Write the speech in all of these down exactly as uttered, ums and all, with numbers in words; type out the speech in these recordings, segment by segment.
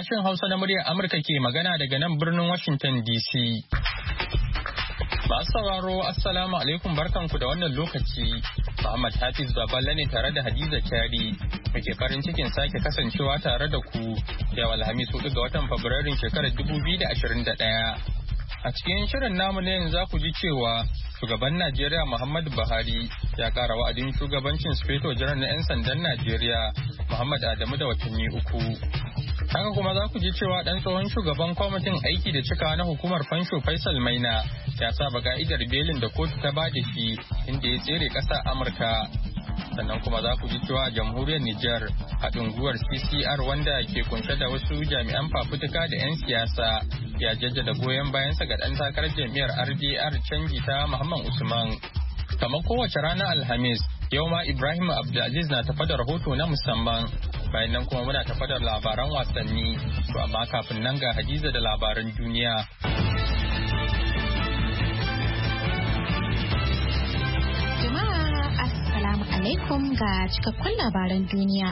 Sashen Hausa na muryar Amurka ke magana daga nan birnin Washington D C. Masu sauraro Assalamu alaikum barkanku da wannan lokaci. Muhammad Hafiz Baballe ne tare da Hadiza Kyari. Muke farin cikin sake kasancewa tare da ku. Yau Alhamis hudu ga watan Fabrairun shekarar dubu biyu da ashirin da ɗaya. A cikin shirin namu ne yanzu za ku ji cewa shugaban Najeriya Muhammadu Buhari ya kara wa'adin shugabancin Sufeto Janar na 'yan sandan Najeriya Muhammad Adamu da watanni uku. Haka kuma za ku ji cewa ɗan tsohon shugaban kwamitin aiki da cikawa na hukumar fansho Faisal Maina ya saba ka'idar belin da kotu ta ba da shi inda ya tsere ƙasa Amurka. Sannan kuma za ku ji cewa a jamhuriyar Nijar haɗin gwiwar C C R wanda ke kunshe da wasu jami'an fafutuka da 'yan siyasa ya jaddada goyon bayansa ga ɗan takarar jam'iyyar R D R canji ta Muhammad Usman. Kamar kowace ranar Alhamis, yau ma Ibrahim Abdulaziz na tafa da rahoto na musamman. Bayan nan kuma muna tafa da labaran wasanni, to amma kafin nan ga Hadiza da labaran duniya. Jama'a Assalamu alaikum ga cikakkun labaran duniya.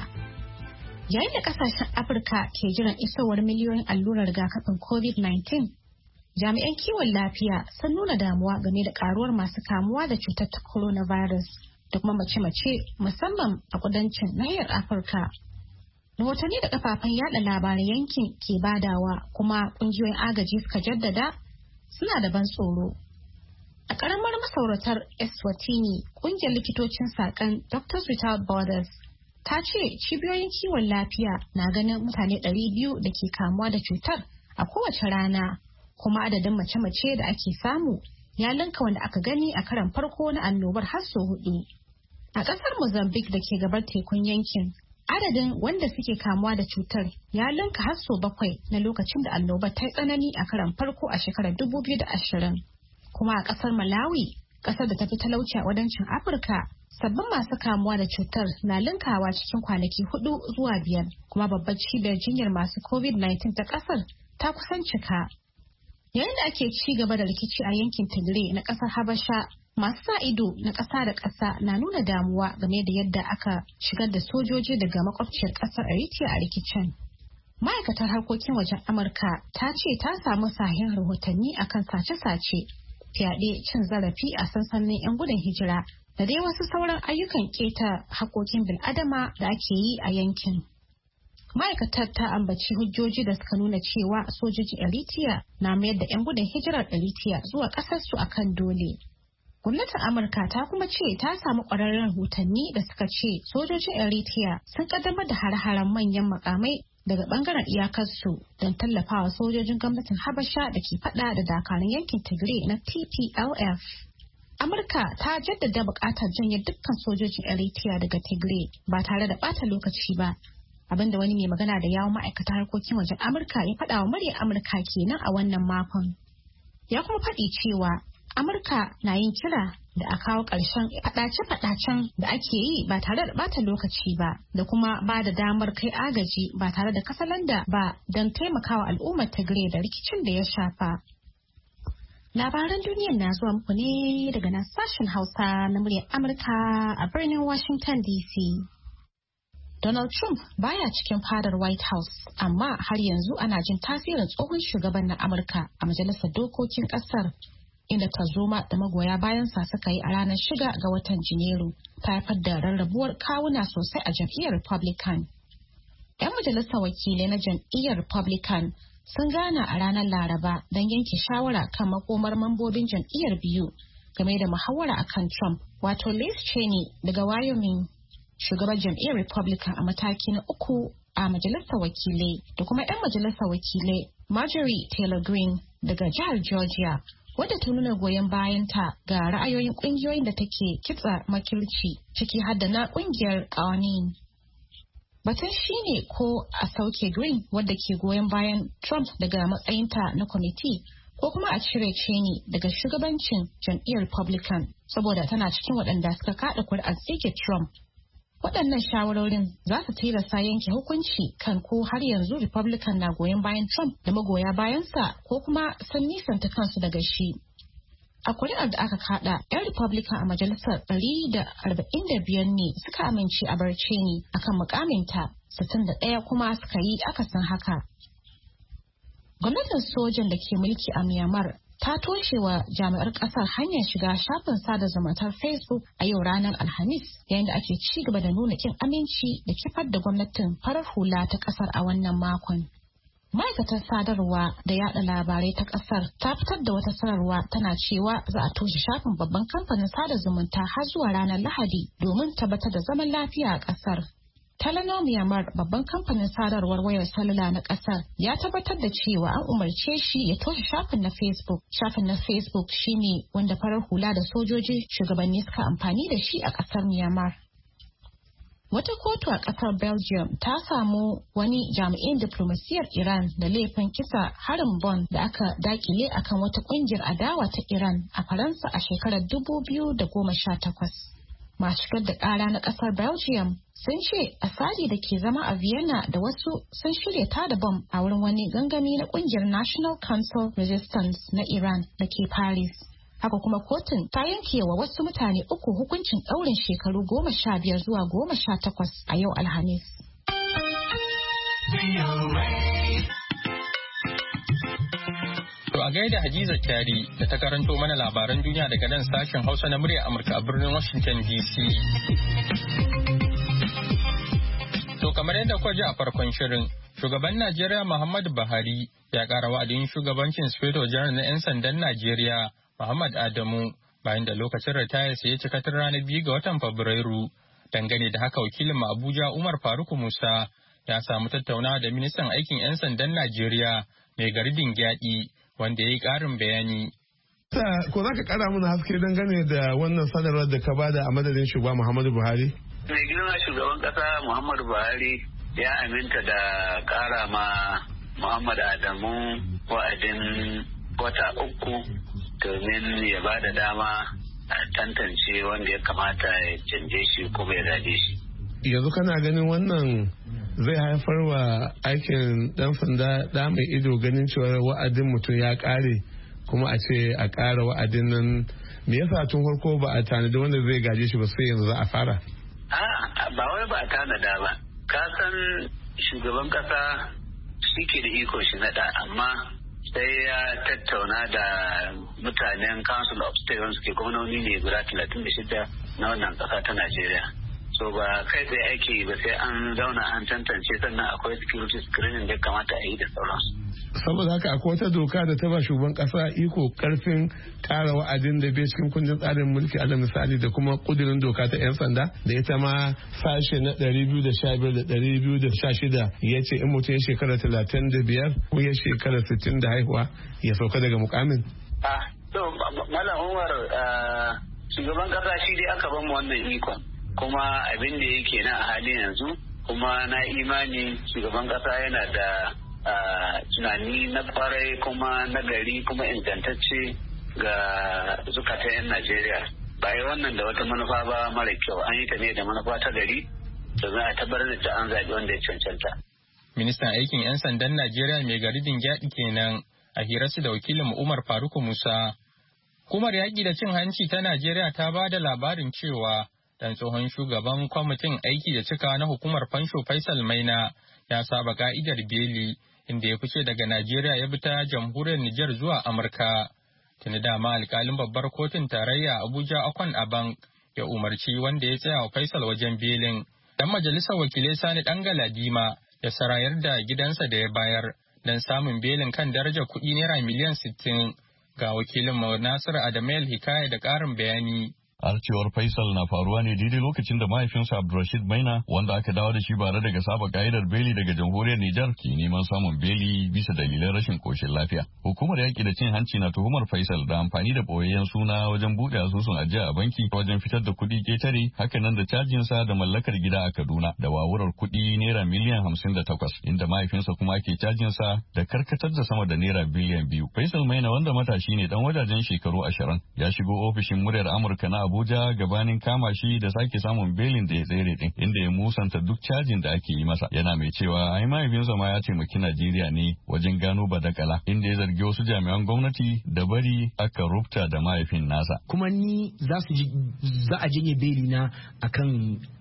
Yayin da kasashen Afirka ke jiran isowar miliyoyin allurar rigakafin covid nineteen, jami'an kiwon lafiya sun nuna damuwa game da karuwar masu kamuwa da cutar ta coronavirus da kuma mace-mace musamman a kudancin nahiyar Afirka. Rahotanni da kafafen yada labaran yankin ke badawa kuma kungiyoyin agaji suka jaddada suna da ban tsoro. A karamar masauratar Eswatini, kungiyar likitocin sakan Doctors Without Borders ta ce cibiyoyin kiwon lafiya na ganin mutane ɗari biyu da ke kamuwa da cutar a kowace rana, kuma adadin mace-mace da ake samu ya linka wanda aka gani a karan farko na annobar har sau hudu. A ƙasar Mozambique da ke gabar tekun yankin, adadin wanda suke kamuwa da cutar ya linka har sau bakwai na lokacin da annobar ta yi tsanani a karan farko a shekarar dubu biyu da ashirin. Kuma a ƙasar Malawi, ƙasar da ta fi talauci a kudancin Afirka, sabbin masu kamuwa da cutar na linkawa cikin kwanaki hudu zuwa biyar, kuma babbar cibiyar jinyar masu covid nineteen ta ƙasar ta kusan cika. Yayin da ake ci gaba da rikici a yankin Tigray na ƙasar Habasha, masu sa ido na ƙasa da ƙasa na nuna damuwa game da yadda aka shigar da sojoji daga makwabciyar ƙasar Eritrea a rikicin. Ma'aikatar harkokin wajen Amurka ta ce ta samu sahihan rahotanni akan sace-sace, fyaɗe, cin zarafi a sansanin 'yan gudun hijira da dai wasu sauran ayyukan keta haƙoƙin bil'adama da ake yi a yankin. Ma'aikatar ta ambaci hujjoji da suka nuna cewa sojojin Eritrea na mayar da 'yan gudun hijirar Eritrea zuwa ƙasarsu akan dole. Gwamnatin Amurka ta kuma ce ta samu ƙwararren rahotanni da suka ce sojojin Eritrea sun ƙaddamar da har-haren manyan makamai daga bangaren iyakarsu don tallafawa sojojin gwamnatin Habasha da ke fada da dakarun yankin Tigray na T P L F. Amurka ta jaddada buƙatar janye dukkan sojojin Eritrea daga Tigray ba tare da ɓata lokaci ba. Abinda wani mai magana da yawon ma'aikatar harkokin wajen Amurka ya faɗa wa muryar Amurka kenan a wannan makon. Ya kuma faɗi cewa Amurka na yin kira da a kawo ƙarshen faɗace-faɗacen da ake yi ba tare da ɓata lokaci ba, da kuma ba da damar kai agaji ba tare da kasalanda ba don taimakawa al'ummar Tigray da rikicin da ya shafa. Labaran duniyar na zuwa muku ne daga nan sashen Hausa na muryar Amurka a birnin Washington D C. Donald Trump baya cikin fadar White House, amma har yanzu ana jin tasirin tsohon shugaban na Amurka a majalisar dokokin ƙasar, inda tarzoma da magoya bayansa suka yi a ranar shida ga watan Janairu ta haifar da rarrabuwar kawuna sosai a jam'iyyar Republican. 'Yan majalisar wakilai na jam'iyyar Republican sun gana a ranar Laraba don yanke shawara kan makomar mambobin jam'iyyar biyu game da muhawara akan Trump, wato Liz Cheney daga Wyoming, shugaban jam'iyyar Republican a mataki na uku a majalisar wakilai, da kuma 'yan majalisar wakilai Marjorie Taylor Greene daga jihar Georgia, wadda ta nuna goyon bayanta ga ra'ayoyin kungiyoyin da take kitsa makirci, ciki har da na kungiyar Qawanin. Batun shine ko a sauke Green, wadda ke goyon bayan Trump daga matsayinta na kwamiti, ko kuma a cire Cheney daga shugabancin jam'iyyar Republican saboda tana cikin waɗanda suka kaɗa kuri'ar tsige Trump. Waɗannan shawarorin za su tilasta yanke hukunci kan ko har yanzu Republican na goyon bayan Trump da magoya bayansa ko kuma sun nisanta kansu daga shi. A kuri'ar da aka kada, 'yan Republican a majalisar ɗari da arba'in da biyar ne suka amince a bar Cheney akan mukaminta, sittin da ɗaya kuma suka yi akasin haka. Gwamnatin sojan da ke mulki a Myanmar ta toshe wa jami'ar kasar hanyar shiga shafin sada zumuntar Facebook a yau ranar Alhamis, yayin da ake ci gaba da nuna kin aminci da kifar da gwamnatin farar hula ta kasar a wannan makon. Ma'aikatar sadarwa da yada labarai ta kasar ta fitar da wata sanarwa tana cewa za a toshe shafin babban kamfanin sada zumunta har zuwa ranar Lahadi domin tabbatar da zaman lafiya a kasar. Telenor Myanmar, babban kamfanin sadarwar wayar salula na kasar, ya tabbatar da cewa an umarce shi ya toshe shafin na Facebook. Shafin na Facebook shine wanda farar hula da sojoji shugabanni suka amfani da shi a kasar Myanmar. Wata kotu a kasar Belgium ta samu wani jami'in diplomasiyar Iran da laifin kisa harin bom da aka dakile akan wata kungiyar adawa ta Iran a Faransa a shekarar dubu biyu da goma sha takwas. Masu shigar da ƙara na ƙasar Belgium sun ce Asadi da ke zama a Vienna da wasu sun shirya tada bom a wurin wani gangami na ƙungiyar National Council Resistance na Iran da ke Paris. Haka kuma kotun ta yanke wa wasu mutane uku hukuncin ɗaurin shekaru goma sha biyar zuwa goma sha takwas a yau Alhamis. To a gaida Hadiza Kyari da ta karanto mana labaran duniya daga nan sashen Hausa na murya Amurka a birnin Washington D C. To kamar yadda kwa ji a farkon shirin, shugaban Najeriya Muhammadu Buhari ya ƙara wa'adin shugabancin Sufeto Janar na 'yan sandan Najeriya Muhammad Adamu bayan da lokacin ritayarsa ya cika tun ranar biyu ga watan Fabrairu. Dangane da haka wakilin Abuja Umar Faruk Musa ya samu tattaunawa da ministan aikin 'yan sandan Najeriya mai garidin Gyaɗi wanda ya yi ƙarin bayani. Ko za ka ƙara mana haske dangane da wannan sanarwar da ka bada a madadin shugaba Muhammadu Buhari? Mai girma shugaban ƙasa Muhammadu Buhari ya aminta da ƙara ma Muhammad Adamu wa'adin wata uku domin ya ba da dama a tantance wanda ya kamata ya canje shi kuma ya gaje shi. Yanzu kana ganin wannan zai haifar wa aikin dan sanda da mai ido ganin cewa wa'adin mutum ya kare kuma a ce a kara wa'adin nan, me yasa tun farko ba a tanadi wanda zai gaje shi ba sai yanzu za a fara? A ba wai ba a tanada ba, ka san shugaban kasa shi ke da iko shi nada, amma sai ya tattauna da mutanen council of state wanda suke gwamnoni ne guda talatin da shida na wannan kasa ta Najeriya. So ba kai tsaye aiki ba, sai an zauna an tantance, sannan akwai security screening da kamata a yi da sauransu. Saboda haka akwai wata doka da ta ba shugaban kasa iko karfin kara wa'adin da bai cikin kundin tsarin mulki alal misali da kuma kudirin doka ta 'yan sanda da ita ma sashe na ɗari biyu da sha biyar da ɗari biyu da sha shida ya ce in mutum ya shekara talatin da biyar ko ya shekara sittin da haihuwa ya sauka daga mukamin. Ah, to Malam Umar, shugaban kasa shi dai aka bamu wannan ikon, kuma abin da yake na a halin yanzu, kuma na imani shugaban kasa yana da tunani na kwarai kuma na gari kuma ingantacce ga zukatan 'yan Najeriya. Ba yi wannan da wata manufa ba mara kyau, an yi ta ne da manufa ta gari da za a tabbatar da an zaɓi wanda ya cancanta. Ministan aikin 'yan sandan Najeriya mai garidin Gyaɗi kenan a hirarsu da wakilin Umar Faruku Musa. Hukumar yaƙi da cin hanci ta Najeriya ta ba da labarin cewa dan tsohon shugaban kwamitin aiki da cika na hukumar fansho Faisal Maina ya saba ka'idar beli inda ya fice daga Najeriya ya bi ta jamhuriyar Nijar zuwa Amurka. Tuni dama alkalin babbar kotun tarayya Abuja Akwan Abank ya umarci wanda ya tsaya wa Faisal wajen belin. Dan majalisar wakilai Sani Dan Galadima ya sarayar da gidansa da ya bayar don samun belin kan darajar kuɗi naira miliyan sittin. Ga wakilin Nasiru Adamayel Hikaya da ƙarin bayani. Arcewar Faisal na faruwa ne daidai lokacin da mahaifinsa Abdulrashid Maina, wanda aka dawo da shi bare daga saba ka'idar beli daga jamhuriyar Nijar, ke neman samun beli bisa dalilan rashin koshin lafiya. Hukumar yaƙi da cin hanci na tuhumar Faisal da amfani da ɓoyayyen suna wajen buɗe asusun ajiya a banki wajen fitar da kuɗi ketare, hakanan da cajinsa da mallakar gida a Kaduna da wawurar kuɗi naira miliyan hamsin da takwas, inda mahaifinsa kuma ake cajinsa da karkatar da sama da naira biliyan biyu. Faisal Maina, wanda matashi ne dan wajajen shekaru ashirin, ya shigo ofishin muryar Amurka na Abuja gabanin kama shi da sake samun belin da ya tsere din, inda ya musanta duk cajin da ake yi masa, yana mai cewa ai mahaifinsa ma ya taimaki Najeriya ne wajen gano badakala, inda ya zargi wasu jami'an gwamnati da bari aka rubuta da mahaifin nasa. Kuma ni za su za a janye beli na akan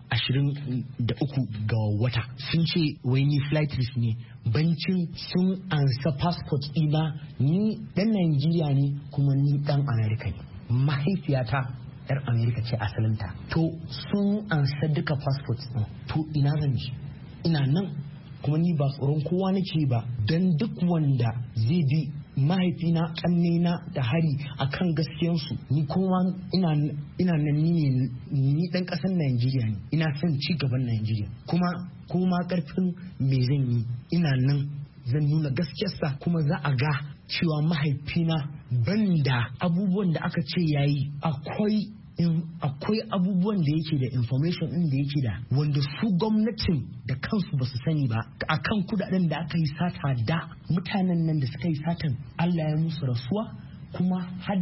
ashirin da uku ga wata sun ce wai ni flight risk ne bancin sun ansa passport ina ni dan Najeriya ne kuma ni dan America ne mahaifiyata yar America ce asalinta to sun ansa duka passport din to ina zan ji ina nan kuma ni ba tsoron kowa nake ba dan duk wanda zai bi mahaifina kannena da hari akan gaskiyansu ni kuma ina ina nan ni ni dan kasar Najeriya ne ina son ci gaban Najeriya kuma kuma karfin me zan yi ina nan zan nuna gaskiyarsa kuma za a ga cewa mahaifina banda abubuwan da aka ce yayi akwai akwai abubuwan da yake da information din da yake da wanda su gwamnatin da kansu ba su sani ba akan kudaden da aka yi sata da mutanen nan da suka yi satan Allah ya musu rasuwa kuma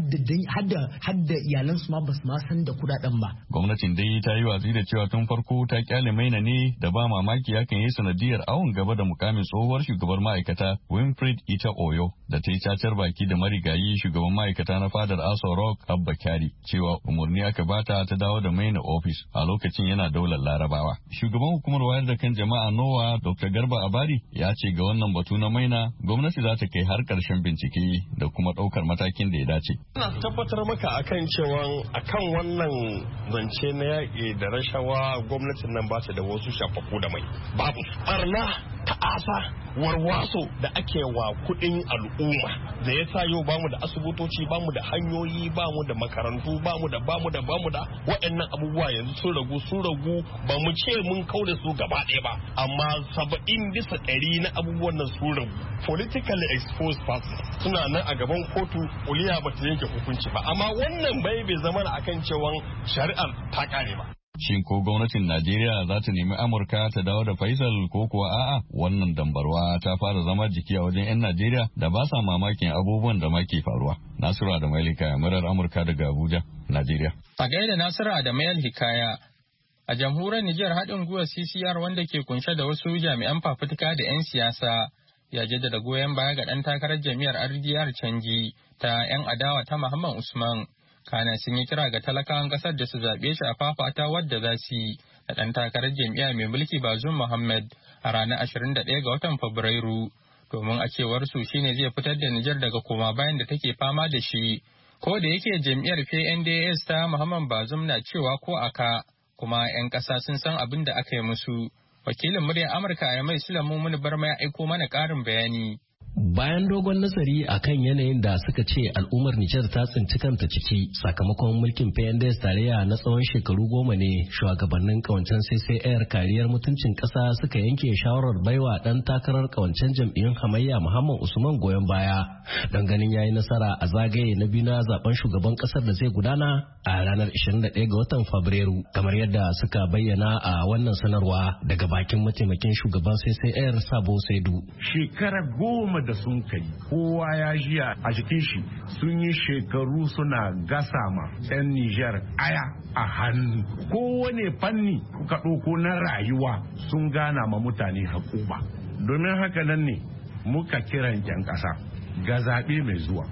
hadda iyalansu ma basu ma san da kudaden ba. Gwamnatin dai ta yi watsi da cewa tun farko ta kyale maina ne da ba mamaki hakan yi sanadiyar awon gaba da mukamin tsohuwar shugabar ma'aikata Winfred Ita Oyo da ta yi cacar baki da marigayi shugaban ma'aikata na fadar Aso Rock Abba Kyari cewa umarni aka bata ta dawo da maina ofis a lokacin yana daular Larabawa. Shugaban hukumar wayar da kan jama'a Nowa Doctor Garba Abari ya ce ga wannan batu na maina gwamnati za ta kai har karshen bincike da kuma ɗaukar matakin da ya dace. Ina tabbatar maka akan cewa akan wannan zance na yaƙi da rashawa gwamnatin nan ba ta da wasu shafafu da mai. Babu barna ta'asa warwaso da ake wa kuɗin al'umma da ya sa yau bamu da asibitoci bamu da hanyoyi bamu da makarantu bamu da bamu da bamu da waɗannan abubuwa yanzu sun ragu sun ragu ba mu ce mun kau da su gaba ɗaya ba amma saba'in bisa ɗari na abubuwan nan sun ragu. Politically exposed persons suna nan a gaban kotu kuliya ba ta yanke hukunci ba amma wannan bai bai zama akan cewa shari'ar ta kare ba. Shin ko gwamnatin Najeriya za ta nemi Amurka ta dawo da Faisal ko kuwa a'a wannan dambarwa ta fara zama jiki a wajen 'yan Najeriya da ba sa mamakin abubuwan da ma ke faruwa. Nasiru da Mailika murar Amurka daga Abuja, Najeriya. A gaida Nasiru da Mail Hikaya. A jamhuriyar Nijar haɗin gwiwar C C R wanda ke kunshe da wasu jami'an fafutuka da 'yan siyasa ya jaddada goyon baya ga ɗan takarar jami'ar R D R canji ta 'yan adawa ta Muhammad Usman. Kana sun yi kira ga talakawan kasar da su zaɓe shi a fafata wadda za su yi da ɗan takarar jam'iyya mai mulki Bazoum Muhammad a ranar ashirin da ɗaya ga watan Fabrairu domin a cewar su shine zai fitar da Nijar daga koma bayan da take fama da shi. Ko da yake jam'iyyar P N D S ta Muhammad Bazoum na cewa ko aka kuma 'yan ƙasa sun san abin da aka yi musu. Wakilin muryar Amurka ya mai Sulaimu Muni Barma ya aiko mana ƙarin bayani. Bayan dogon nazari a kan yanayin da suka ce al'ummar Nijar ta tsinci kanta ciki sakamakon mulkin P N D S tarayya na tsawon shekaru goma ne shugabannin kawancen C C R kariyar mutuncin ƙasa suka yanke shawarar baiwa ɗan takarar kawancen jam'iyyun hamayya Muhammad Usman goyon baya don ganin yayi nasara a zagaye na biyu na zaben shugaban ƙasar da zai gudana a ranar ashirin da ɗaya ga watan Fabrairu kamar yadda suka bayyana a wannan sanarwa daga bakin mataimakin shugaban C C R Sabo Saidu. Shekara goma da sun kai kowa ya jiya a jikin shi sun yi shekaru suna gasa ma 'yan Nijar aya a hannu kowane fanni ka ɗauko na rayuwa sun gana ma mutane haƙuba domin haka nan ne muka kiran 'yan ƙasa ga zaɓe mai zuwa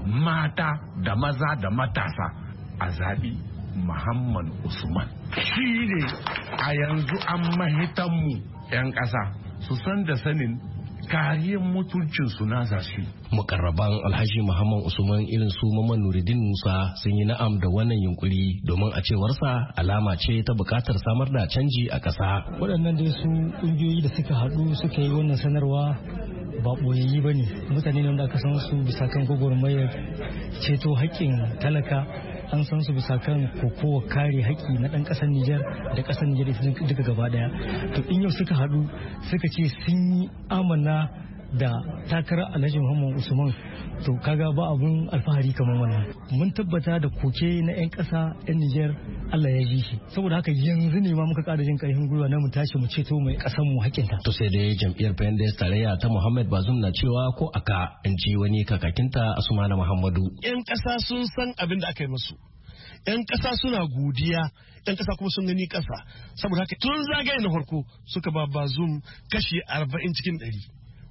mata da maza da matasa a zaɓi Muhammad Usman shi ne a yanzu an mahitanmu 'yan ƙasa su san da sanin kariyar mutuncin su na zasu. Mukarraban Alhaji Muhammad Usman irin su Maman Nuruddin Musa sun yi na'am da wannan yunkuri domin a cewarsa alama ce ta bukatar samar da canji a ƙasa. Waɗannan dai su ƙungiyoyi da suka haɗu suka yi wannan sanarwa ba ɓoyayyi ba ne mutane ne da aka san su bisa kan gwagwarmayar ceto haƙƙin talaka an san su bisa kan kokowa kare haƙƙi na ɗan ƙasar Nijar da ƙasar Nijar duka gaba ɗaya. To in yau suka haɗu suka ce sun yi amana da takarar Alhaji Muhammad Usman to kaga ba abun alfahari kamar wannan. Mun tabbata da koke na 'yan ƙasa 'yan Nijar Allah ya ji shi. Saboda haka yanzu ne ma muka ƙara jin ƙarfin gwiwa na mu tashi mu ceto mai ƙasar mu haƙƙinta. To sai dai jam'iyyar P N D S tarayya ta Muhammad Bazoum na cewa ko aka in ji wani kakakinta Asmana Muhammadu. 'Yan ƙasa sun san abin da aka yi musu. 'Yan ƙasa suna godiya, 'yan ƙasa kuma sun gani ƙasa. Saboda haka tun zagaye na farko suka ba Bazoum kashi arba'in cikin ɗari.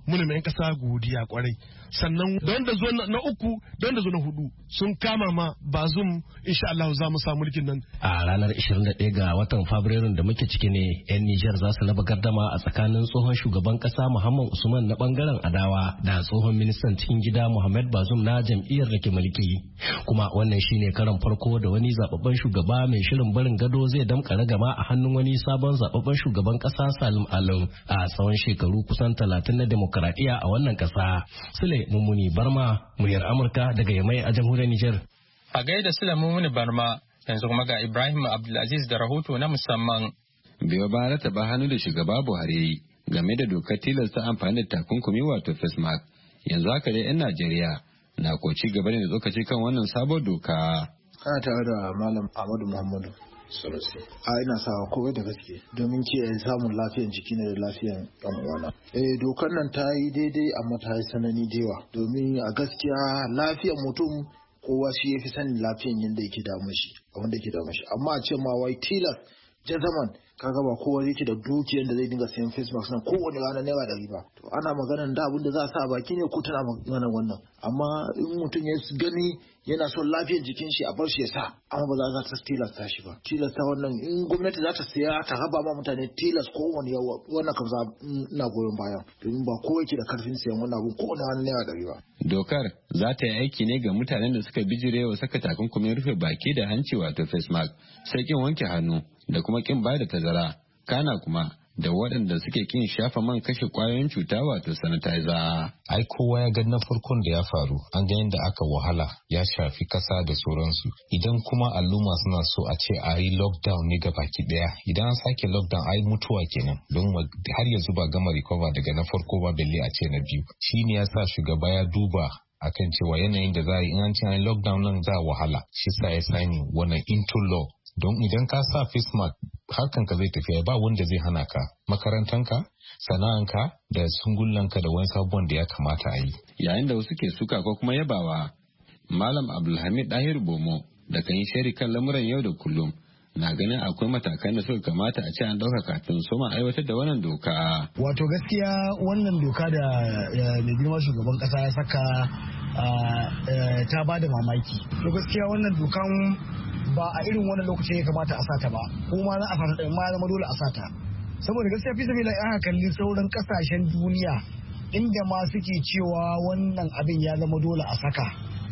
muna mai kasa godiya kwarai. Sannan don da zo na uku don da zo na hudu sun kama ma Bazum insha Allah za mu samu mulkin nan. A ranar ishirin da ɗaya ga watan Fabrairun da muke ciki ne 'yan Nijar za su raba gardama a tsakanin tsohon shugaban kasa Muhammad Usman na bangaren adawa da tsohon ministan cikin gida Muhammad Bazum na jam'iyyar da ke mulki. Kuma wannan shine karan farko da wani zababben shugaba mai shirin barin gado zai damƙa ragama a hannun wani sabon zababben shugaban kasa Salim Alum a tsawon shekaru kusan talatin na demokradiyya a wannan kasa. Sule Mummuni Barma, muryar Amurka daga Yamai a jamhuriyar Nijar. A gaida Sule Mummuni Barma, yanzu kuma ga Ibrahim Abdulaziz da rahoto na musamman. Biyo ba rata ba hannu da shugaba Buhari game da dokar tilasta amfani da takunkumi wato face mask. Yanzu haka dai 'yan Najeriya na ko ci gaba ne da tsokaci kan wannan sabon doka. Kana tare da Malam Ahmadu Muhammadu Sanusi. A ina sawa kowai da gaske domin kiyaye samun lafiyan jiki ne da lafiyan ɗan uwana. Eh dokar nan ta yi daidai amma ta yi sanani da yawa domin a gaskiya lafiyan mutum kowa shi ya fi sanin lafiyan yadda yake damun shi abin da yake damun shi amma a ce ma wai tilas jazaman kaga ba kowa yake da dukiyar da zai dinga sayan face mask nan kowane rana naira ɗari ba to ana maganan da abin da za a sa baki ne ko tana maganan wannan amma in mutum ya gani yana son lafiyar jikin shi a bar shi ya sa amma ba za ta tilasta shi ba tilasta wannan in gwamnati za ta siya ta raba ma mutane tilas kowane yawa wannan kan za ina goyon baya domin ba kowa yake da karfin siyan wannan abu kowane rana naira ɗari ba. Dokar za ta yi aiki ne ga mutanen da suka bijire wa saka takunkumin rufe baki da hanci wato face mask sai kin wanke hannu da kuma kin ba da tazara kana kuma da waɗanda suke kin shafa man kashe ƙwayoyin cuta wato sanitizer. Ai kowa ya ga na farkon da ya faru an ga yadda aka wahala ya shafi kasa da sauransu idan kuma al'umma suna so a ce a yi lockdown ne ga baki ɗaya idan an sake lockdown ai mutuwa kenan don har yanzu ba gama recover daga na farko ba balle a ce na biyu shi ne ya sa shugaba ya duba akan cewa yanayin da za a yi in an ce an lockdown nan za a wahala shi sa ya sani wannan into law don idan ka sa face mask harkanka zai tafiya ba wanda zai hana ka makarantanka sana'anka da sungullanka da wani sabon da ya kamata a yi. Yayin da wasu ke suka ko kuma yabawa Malam Abdulhamid Dahir Bomo da kan yi shari kan lamuran yau da kullum na ganin akwai matakan da suka kamata a ce an ɗauka kafin su ma aiwatar da wannan doka. Wato gaskiya wannan doka da mai girma shugaban kasa ya saka ta ba da mamaki. To gaskiya wannan dokan ba a irin wannan lokacin ya kamata a sata ba kuma za a sata ɗin ma zama dole a sata saboda gaskiya fi sabila aka kalli sauran kasashen duniya inda ma suke cewa wannan abin ya zama dole a saka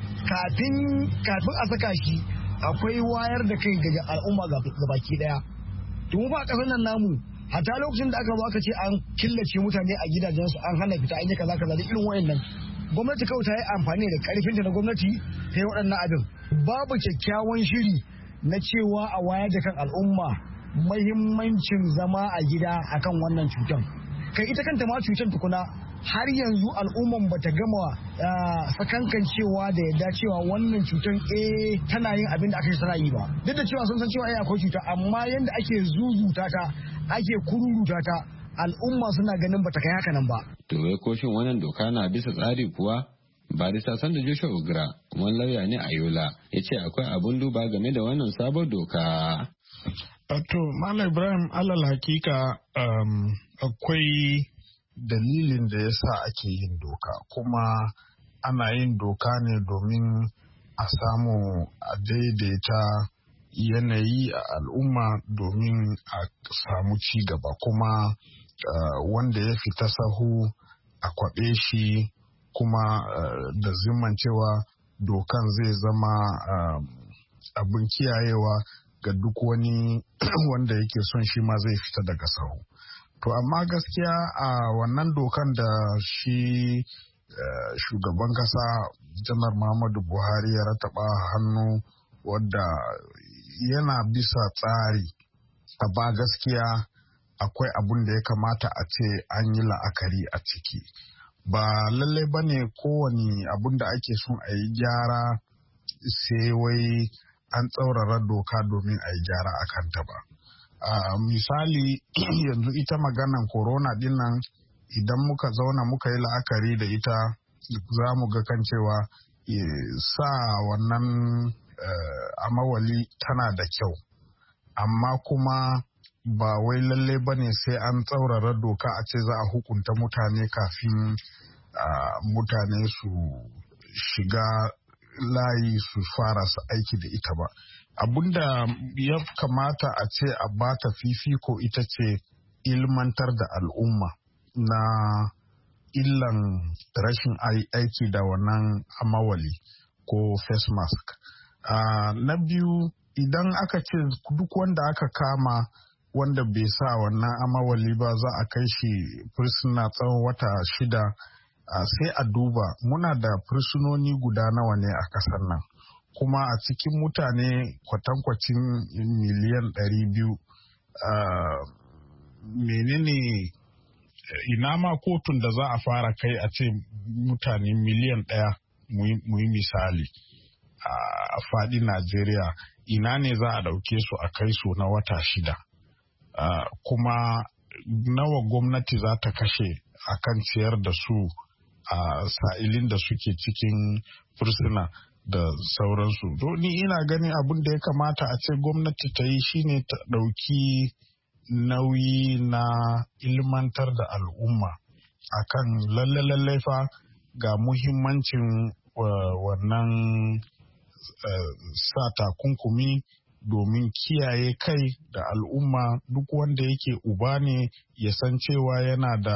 kafin kafin a saka shi akwai wayar da kai ga al'umma ga baki daya domin ba a kasar nan namu hatta lokacin da aka zo aka ce an killace mutane a gidajensu an hana fita an yi kaza kaza da irin wayannan gwamnati kawai ta yi amfani da karfinta na gwamnati ta yi waɗannan abin babu kyakkyawan shiri na cewa a wayar da kan al'umma mahimmancin zama a gida akan wannan cutar kai ita kanta ma cutar tukuna har yanzu al'umman bata gama sakankan cewa da yadda cewa wannan cutar eh tana yin abin da aka yi tana yi ba duk da cewa sun san cewa eh akwai cuta amma yanda ake zuzuta ta ake kururuta ta al'umma suna ganin bata kai haka nan ba. To wai koshin wannan doka na bisa tsari kuwa? Barista Sanda Joshua Ugra, wani lauya ne a Yola, ya ce akwai abun duba game da wannan sabon doka. To, Malam Ibrahim alal hakika um, akwai dalilin da ya sa ake yin doka, kuma ana yin doka ne domin a samu a daidaita yanayi a al'umma domin a samu ci gaba kuma uh, wanda ya fita sahu a kwaɓe shi kuma uh, da zimman cewa dokan zai zama uh, abin kiyayewa ga duk wani wanda yake son shi ma zai fita daga sahu. To amma gaskiya a uh, wannan dokan da shi uh, shugaban kasa janar Muhammadu Buhari ya rataba hannu wadda yana bisa tsari a ba gaskiya akwai abun da ya kamata a ce an yi la'akari a ciki. Ba lallai ba ne kowane abun da ake son a yi gyara sai wai an tsaurara doka domin a yi gyara a kanta ba. Uh, misali yanzu ita maganan corona dinnan idan muka zauna muka yi la'akari da ita za mu ga kan cewa sa wannan uh, amawali tana da kyau amma kuma ba wai lalle ba ne sai an tsaurara doka a ce za a hukunta mutane kafin uh, mutane su shiga layi su fara su aiki da ita ba. Abinda ya kamata a ce a bata fifiko ita ce ilmantar da al'umma na illan rashin aiki da wannan amawali ko face mask. Uh, na biyu, idan aka ce duk wanda aka kama wanda bai sa wannan amawali ba za a kai shi fursuna tsawon wata shida, uh, sai a duba muna da fursunoni guda nawa ne a kasar nan, kuma a cikin mutane kwatankwacin miliyan ɗari biyu uh, menene ina ma kotun da za a fara kai a ce mutane miliyan ɗaya mu yi misali a faɗi Najeriya, ina ne za a ɗauke su a kai su na wata shida, kuma nawa gwamnati za ta kashe a kan ciyar da su a sa'ilin da suke cikin fursuna da sauransu. Ni ina ganin abin da ya kamata a ce gwamnati ta yi shine ta ɗauki nauyi na ilmantar da al'umma akan lalle-lalle fa ga muhimmancin wannan sa takunkumi domin kiyaye kai da al'umma. Duk wanda yake uba ne ya san cewa yana da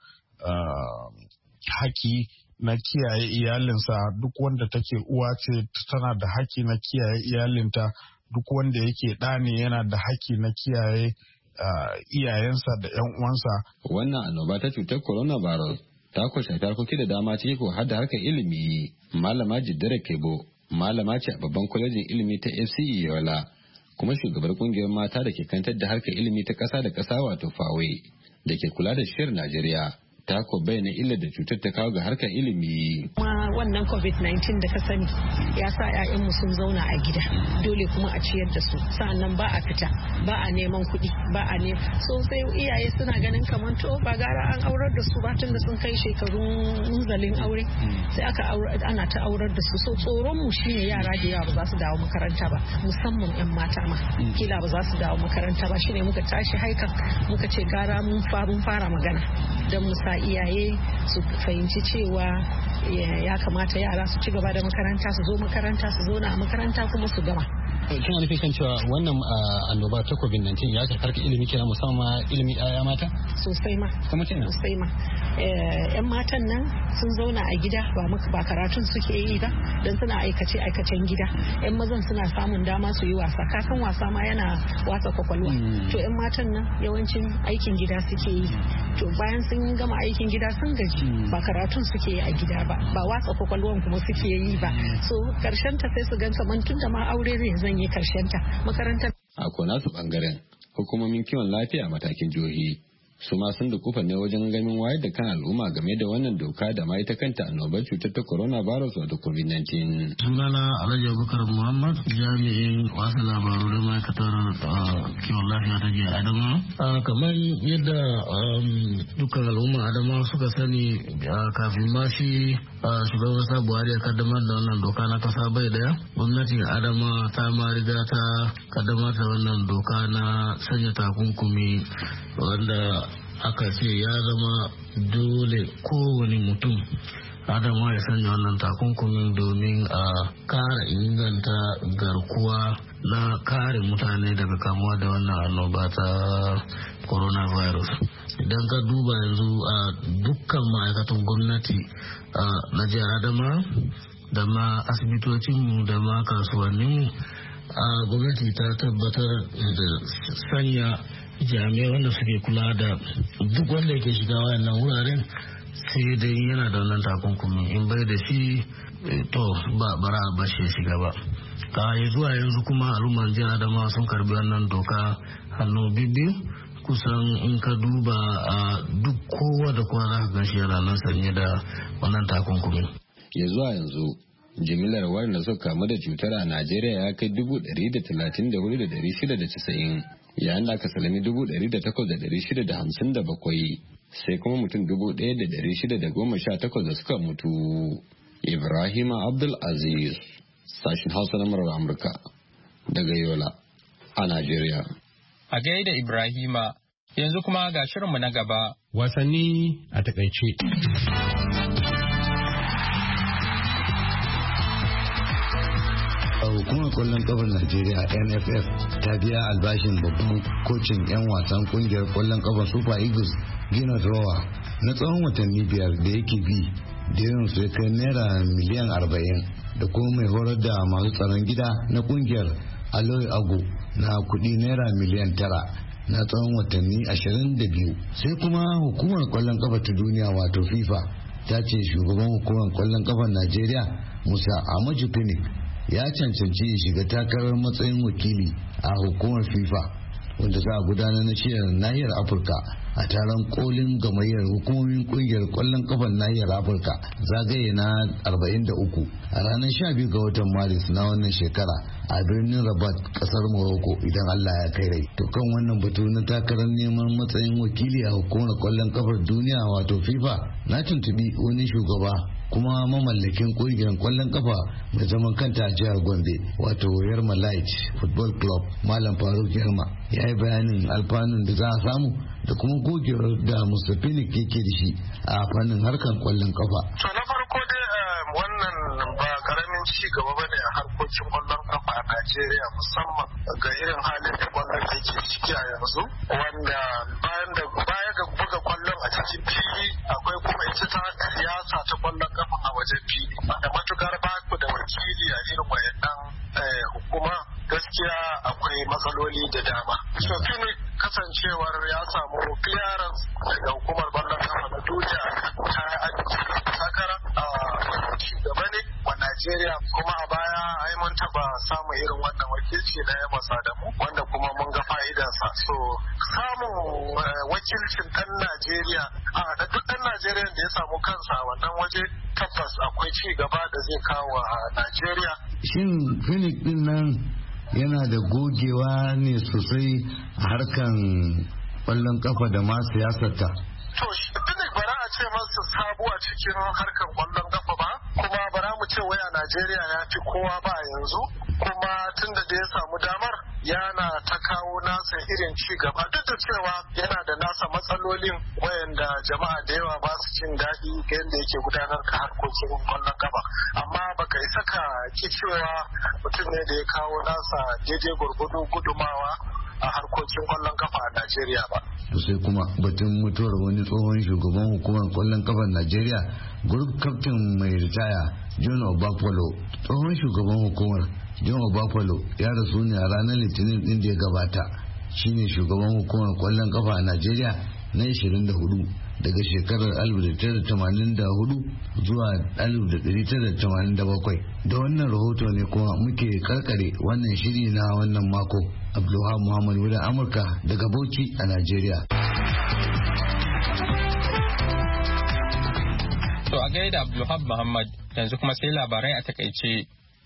haki na kiyaye iyalinsa, duk wanda take uwa ce tana da haki na kiyaye iyalinta, duk wanda yake ɗa ne yana da haki na kiyaye Uh, iyayensa da 'yan uwansa. Wannan annoba ta cutar coronavirus ta kwashe harkoki da dama ciki ko har da harkar ilimi. Malama Jiddara Kebo malama ce a babban kwalejin ilimi ta F C E Yola, kuma shugabar kungiyar mata da ke kantar da harkar ilimi ta ƙasa da ƙasa wato Fawe da ke kula da shiyar Najeriya. Ta ko bayyana illar da cutar ta kawo ga harkar ilimi. Wannan covid nineteen da ka sani ya sa 'ya'yanmu sun zauna a gida, dole kuma a ciyar da su, sa'annan ba a fita, ba a neman kuɗi, ba a ne so sai iyaye suna ganin kamar to ba gara an aurar da su ba tun da sun kai shekarun munzalin aure, sai aka ana ta aurar da su. So tsoron mu shine yara da yawa ba za su dawo makaranta ba, musamman 'yan mata ma kila ba za su dawo makaranta ba. Shine muka tashi haikan muka ce gara mun fara magana don mu sa iyaye su fahimci cewa ya kamata yara su ci gaba da makaranta, su zo makaranta, su zo na makaranta kuma su gama. Kina nufin kan cewa wannan annoba ta covid nineteen ya shafar ilimi kenan, musamman ilimi ɗaya mata? Sosai ma. Kuma kenan? Sosai ma. Yan matan nan sun zauna a gida ba karatun suke yi ba don suna aikace aikacen gida. Yan mazan suna samun dama su yi wasa, kasan wasa ma yana wasa kwakwalwa. To yan matan nan yawancin aikin gida suke yi. To bayan sun gama aikin gida sun gaji, ba karatun suke yi a gida ba, ba watsa kwakwalwan kuma suke yi ba. So karshen ta sai su gan kaman tun da ma aure ne zan yi karshen ta makarantar. A kona su bangaren hukumomin kiwon lafiya a matakin jihohi su ma sun dukufa ne wajen ganin wayar da kan al'umma game da wannan doka da ma ita kanta annobar cutar ta coronavirus wato covid nineteen. Sunana Alhaji Abubakar Muhammad, jami'in wasu labaru da ma'aikatar kiwon lafiya ta jihar Adamawa. Kamar yadda dukkan al'umma Adamawa suka sani kafin ma shi shugaban kasa Buhari ya kaddamar da wannan doka na kasa bai daya, gwamnatin Adamawa ta ma riga ta kaddamar da wannan doka na sanya takunkumi wanda aka ce ya zama dole kowane mutum Adama ya sanya wannan takunkumin domin a kara inganta garkuwa na kare mutane daga kamuwa da wannan annoba ta coronavirus. Idan ka duba yanzu a dukkan ma'aikatan gwamnati na jihar Adama da ma asibitocinmu da ma kasuwanninmu, a gwamnati ta tabbatar da sanya jami'ai wanda suke kula da duk wanda yake shiga wayannan wuraren, sai dai yana da wannan takunkumi, in bai da shi to ba bara ba shi shiga ba. Ka yi zuwa yanzu kuma al'umman jihar Adamawa sun karbi wannan doka hannu bibbiyu, kusan in ka duba a duk kowa da kowa za ka gan shi yana nan sanye da wannan takunkumi. Ya zuwa yanzu jimillar waɗanda suka kamu da cutar a Najeriya ya kai dubu ɗari da talatin da hudu da ɗari shida da casa'in, yayin da aka salami dubu ɗari da takwas da ɗari shida da hamsin da bakwai, sai kuma mutum dubu ɗaya da ɗari shida da goma sha takwas da suka mutu. Ibrahim Abdul Aziz, sashen Hausa na murar Amurka daga Yola a Najeriya. A gaida Ibrahima, yanzu kuma ga shirinmu na gaba. Wasanni a takaice. Hukumar kwallon kafar Najeriya N F F ta biya albashin babban kocin 'yan wasan kungiyar kwallon kafar Super Eagles Gina Rowa na tsawon watanni biyar da yake bi da yawan su kai naira miliyan arba'in da kuma mai horar da masu tsaron gida na kungiyar Aloy Ago na kudi naira miliyan tara na tsawon watanni ashirin da biyu. Sai kuma hukumar kwallon kafa ta duniya wato FIFA ta ce shugaban hukumar kwallon kafar Najeriya Musa Amaju Pinnick ya cancanci ya shiga takarar matsayin wakili a hukumar FIFA wanda za a gudanar na shiyar nahiyar Afirka a taron kolin gamayyar hukumomin kungiyar kwallon kafan nahiyar Afirka zagaye na arba'in da uku a ranar sha biyu ga watan Maris na wannan shekara a birnin Rabat kasar Morocco idan Allah ya kai rai. To kan wannan batu na takarar neman matsayin wakili a hukumar kwallon kafar duniya wato FIFA na tuntubi wani shugaba kuma mamallakin kungiyar kwallon kafa mai zaman kanta a jihar Gombe wato Yarma Light Football Club Malam Faruk Yarma ya yi bayanin alfanun da za a samu da kuma gogewar da Musa Pinnick yake da shi a fannin harkar kwallon kafa. To na farko dai wannan ba karamin ci gaba bane a harkokin kwallon kafa a Najeriya musamman ga irin halin da kwallon da yake ciki a yanzu wanda bayan da baya ga buga kwallon a cikin fili akwai kuma ita ta siyasa ta kwallon kafa a wajen fili wanda matukar ba ku da wakili a irin wayannan hukuma gaskiya akwai matsaloli da dama. So Pinnick kasancewar ya samu clearance daga hukumar kwallon kafa na duniya ta takara a shugaba ne wa Najeriya kuma a baya ai mun taba samun irin wannan wakilci na ya masa da mu wanda kuma mun ga fa'idarsa. So samun wakilcin ɗan Najeriya a da duk ɗan Najeriya da ya samu kansa a wannan waje tabbas akwai ci gaba da zai kawo a Najeriya. Shin Pinnick din nan yana da gogewa ne sosai a harkan kwallon kafa da ma siyasarta? To Pinnick bara a ce masa sabu a cikin harkar kwallon kafa ba kuma bara mu ce wai a Najeriya ya fi kowa ba yanzu kuma tun da ya samu damar yana ta kawo nasa irin ci gaba duk da cewa yana da nasa matsalolin wayanda jama'a da yawa ba su jin daɗi ga yadda yake gudanar da harkokin kwallon kafa amma baka isa ka ki cewa mutum ne da ya kawo nasa daidai gurgudu gudumawa a harkokin kwallon kafa a Najeriya ba. Sai kuma batun mutuwar wani tsohon shugaban hukumar kwallon kafar Najeriya group captain mai ritaya John Obafolo. Tsohon shugaban hukumar John Obafolo ya rasu ne a ranar Litinin din da ya gabata. Shine shugaban hukumar kwallon kafa a Najeriya na ashirin da hudu daga shekarar alif tara tamanin da hudu zuwa alif tara tamanin da bakwai. Da wannan rahoto ne kuma muke karkare wannan shiri na wannan mako. Abdulwahab Muhammad wurin Amurka daga Bauchi a Najeriya. To a gaida Abdulwahab Muhammad yanzu kuma sai labarai a takaice.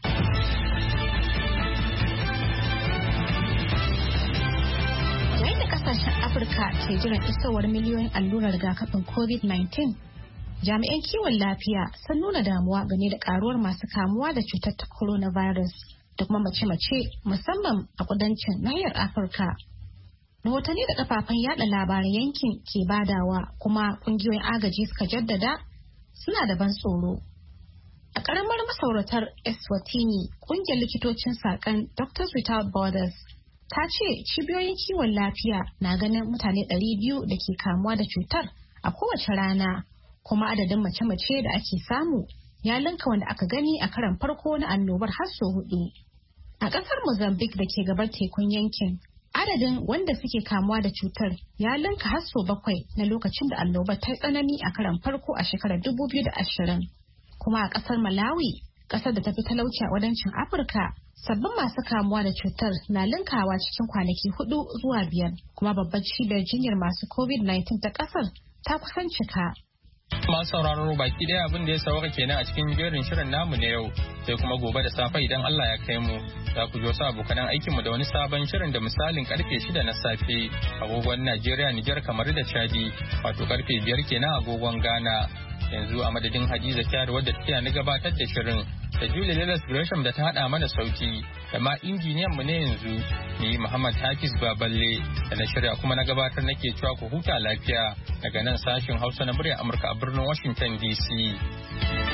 Yayin da kasashen Afirka ke jiran isowar miliyoyin allurar rigakafin covid nineteen, jami'an kiwon lafiya sun nuna damuwa game da karuwar masu kamuwa da cutar ta coronavirus da kuma mace-mace musamman a kudancin nahiyar Afirka. Rahotanni da kafafen yada labaran yankin ke badawa kuma kungiyoyin agaji suka jaddada suna da ban tsoro. A karamar masauratar Eswatini, kungiyar likitocin sakan Doctors Without Borders ta ce cibiyoyin kiwon lafiya na ganin mutane ɗari biyu da ke kamuwa da cutar a kowace rana, kuma adadin mace-mace da ake samu ya linka wanda aka gani a karan farko na annobar har sau hudu. A ƙasar Mozambique da ke gabar tekun yankin, adadin wanda suke kamuwa da cutar ya linka har sau bakwai na lokacin da annobar ta tsanani a karan farko a shekarar dubu biyu da ashirin. Kuma a ƙasar Malawi, ƙasar da ta fi talauci a wadancin Afirka, sabbin masu kamuwa da cutar na linkawa cikin kwanaki hudu zuwa biyar, kuma babbar cibiyar jinyar masu covid nineteen ta ƙasar ta kusan cika. Masu sauraro baki ɗaya abin da ya sauka kenan a cikin jerin shirin namu na yau, sai kuma gobe da safe idan Allah ya kai mu za ku ji wasu abokanan aikinmu da wani sabon shirin da misalin karfe shida na safe agogon Najeriya, Nijar, kamar da Chadi, wato karfe biyar kenan agogon Ghana. Yanzu a madadin Hadiza Kyari wadda ta na gabatar da shirin da Julie Lelas Gresham da ta hada mana sauti da ma injiniyan mu ne yanzu ni Muhammad Hafiz Baballe da na shirya kuma na gabatar nake cewa ku huta lafiya daga nan sashin Hausa na murya Amurka a birnin Washington D C.